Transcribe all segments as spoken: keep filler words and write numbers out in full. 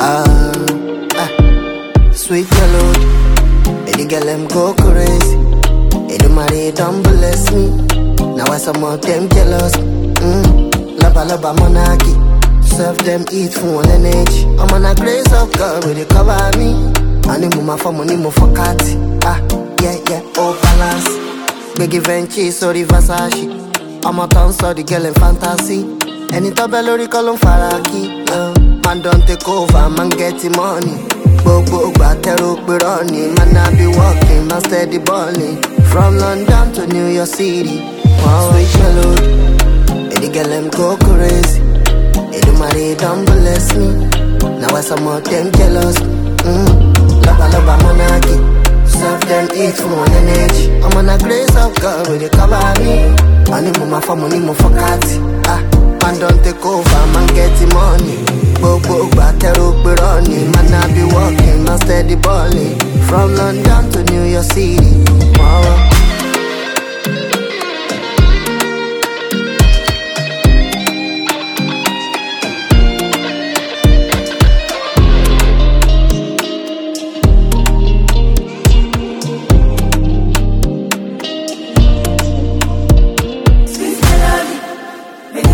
Ah, ah, sweet melody. Any girl them go crazy. Any money don't bless me. Now why some of them jealous? Mm, laba laba monarchy. Serve them eat for one energy. I'm on a grace of God where they cover me. And the mama for money more for cat. Ah, yeah, yeah, oh balance. Big Givenchy, sorry Versace. I'm a town, so the girl in fantasy. Any tabelori call on Faraki. Yeah. Man don't take over, man getting money. Bobo, batero, running. Man I be walking, man steady balling. From London to New York City. Wow, sweet melody. Any girl them go crazy. Any money don't bless me. Now why some of them jealous? Mm. Laba laba monarchy. Serve them eat for one energy. I'm on a grace of God where they cover me. And the mama for money more for cat. Ah, man don't take over, man getting money. Bobo, batero, running. Man I be walking, man steady balling. From London to New York City. Wow.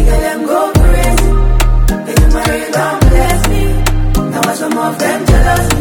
Go crazy, they do my don't bless me. Now I some of them jealous.